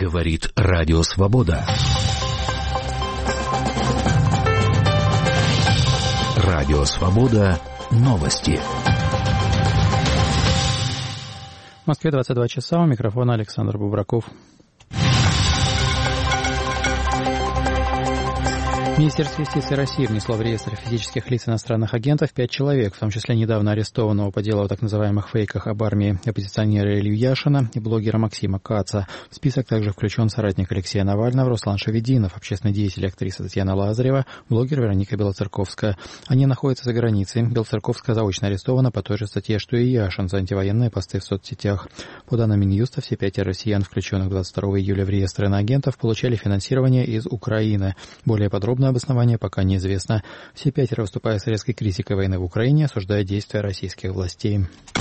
Говорит Радио Свобода. Радио Свобода. Новости. В Москве 22 часа. У микрофона Александр Бубраков. Министерство юстиции России внесло в реестр физических лиц иностранных агентов 5 человек, в том числе недавно арестованного по делу о так называемых фейках об армии оппозиционера Илью Яшина и блогера Максима Каца. В список также включен соратник Алексея Навального Руслан Шавединов, общественный деятель и актриса Татьяна Лазарева, блогер Вероника Белоцерковская. Они находятся за границей. Белоцерковская заочно арестована по той же статье, что и Яшин, за антивоенные посты в соцсетях. По данным Минюста, все 5 россиян, включенных 22 июля в реестр иноагентов, получали финансирование из Украины. Более подробно обоснование пока неизвестно. Все 5 выступают с резкой критикой войны в Украине, осуждая действия российских властей.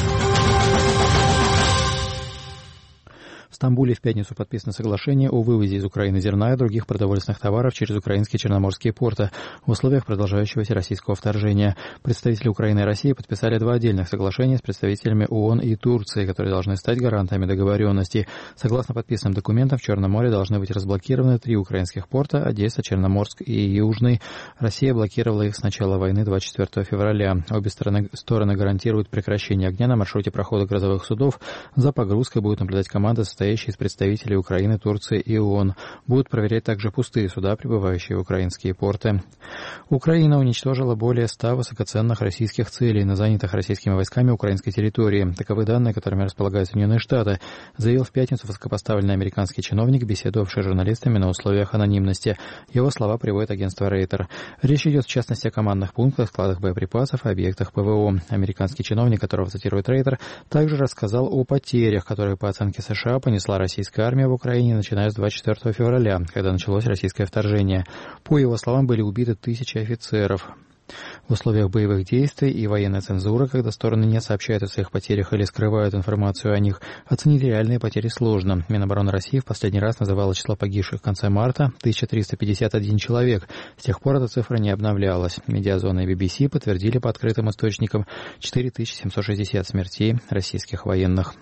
В Стамбуле в пятницу подписано соглашение о вывозе из Украины зерна и других продовольственных товаров через украинские черноморские порты в условиях продолжающегося российского вторжения. Представители Украины и России подписали 2 отдельных соглашения с представителями ООН и Турции, которые должны стать гарантами договоренности. Согласно подписанным документам, в Черном море должны быть разблокированы 3 украинских порта – Одесса, Черноморск и Южный. Россия блокировала их с начала войны 24 февраля. Обе стороны гарантируют прекращение огня на маршруте прохода грузовых судов. За погрузкой будет наблюдать команда, состоящие из представителей Украины, Турции и ООН. Будут проверять также пустые суда, прибывающие в украинские порты. Украина уничтожила более 100 высокоценных российских целей на занятых российскими войсками украинской территории. Таковы данные, которыми располагают Соединенные Штаты, заявил в пятницу высокопоставленный американский чиновник, беседовавший с журналистами на условиях анонимности. Его слова приводит агентство Рейтер. Речь идет в частности о командных пунктах, складах боеприпасов и объектах ПВО. Американский чиновник, которого цитирует Рейтер, также рассказал о потерях, которые, по оценке США, понесла российская армия в Украине, начиная с 24 февраля, когда началось российское вторжение. По его словам, были убиты 1000 офицеров. В условиях боевых действий и военной цензуры, когда стороны не сообщают о своих потерях или скрывают информацию о них, оценить реальные потери сложно. Минобороны России в последний раз называла число погибших в конце марта 1351 человек. С тех пор эта цифра не обновлялась. Медиазона и BBC подтвердили по открытым источникам 4760 смертей российских военных.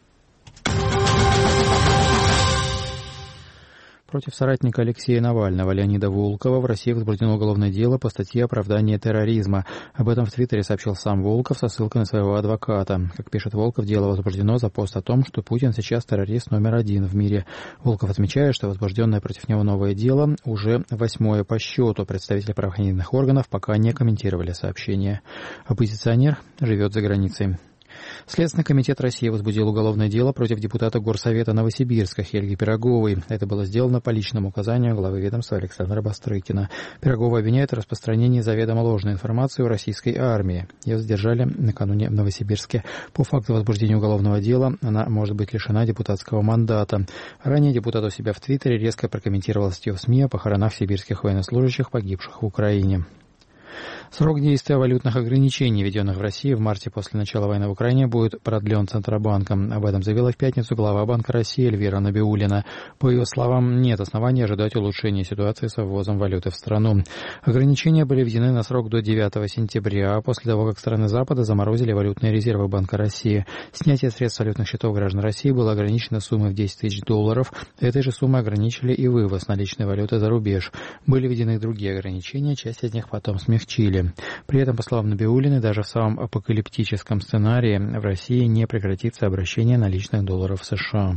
Против соратника Алексея Навального Леонида Волкова в России возбуждено уголовное дело по статье «Оправдание терроризма». Об этом в Твиттере сообщил сам Волков со ссылкой на своего адвоката. Как пишет Волков, дело возбуждено за пост о том, что Путин сейчас террорист номер 1 в мире. Волков отмечает, что возбужденное против него новое дело уже 8-е по счету. Представители правоохранительных органов пока не комментировали сообщение. Оппозиционер живет за границей. Следственный комитет России возбудил уголовное дело против депутата Горсовета Новосибирска Хельги Пироговой. Это было сделано по личному указанию главы ведомства Александра Бастрыкина. Пирогова обвиняет в распространении заведомо ложной информации о российской армии. Ее задержали накануне в Новосибирске. По факту возбуждения уголовного дела она может быть лишена депутатского мандата. Ранее депутат у себя в Твиттере резко прокомментировал статью в СМИ о похоронах сибирских военнослужащих, погибших в Украине. Срок действия валютных ограничений, введенных в России в марте после начала войны в Украине, будет продлен Центробанком. Об этом заявила в пятницу глава Банка России Эльвира Набиуллина. По ее словам, нет оснований ожидать улучшения ситуации с ввозом валюты в страну. Ограничения были введены на срок до 9 сентября, после того, как страны Запада заморозили валютные резервы Банка России. Снятие средств с валютных счетов граждан России было ограничено суммой в $10 000. Этой же суммой ограничили и вывоз наличной валюты за рубеж. Были введены и другие ограничения, часть из них потом смягчили. При этом, по словам Набиуллиной, даже в самом апокалиптическом сценарии в России не прекратится обращение наличных долларов в США.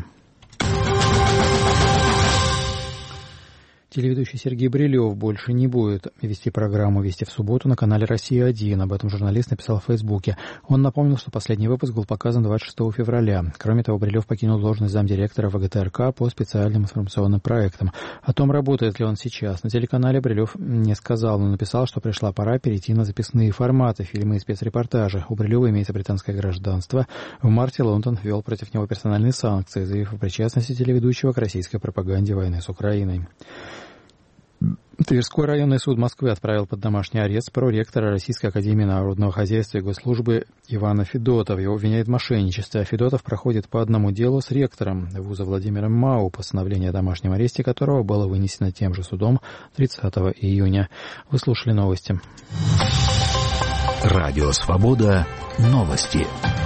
Телеведущий Сергей Брилев больше не будет вести программу «Вести в субботу» на канале «Россия-1». Об этом журналист написал в Фейсбуке. Он напомнил, что последний выпуск был показан 26 февраля. Кроме того, Брилев покинул должность замдиректора ВГТРК по специальным информационным проектам. О том, работает ли он сейчас на телеканале, Брилев не сказал, но написал, что пришла пора перейти на записные форматы, фильмы и спецрепортажи. У Брилева имеется британское гражданство. В марте Лондон ввел против него персональные санкции, заявив о причастности телеведущего к российской пропаганде войны с Украиной. Тверской районный суд Москвы отправил под домашний арест проректора Российской академии народного хозяйства и госслужбы Ивана Федотова. Его обвиняют в мошенничестве. Федотов проходит по одному делу с ректором вуза Владимиром Мау, постановление о домашнем аресте которого было вынесено тем же судом 30 июня. Вы слушали новости. Радио Свобода. Новости.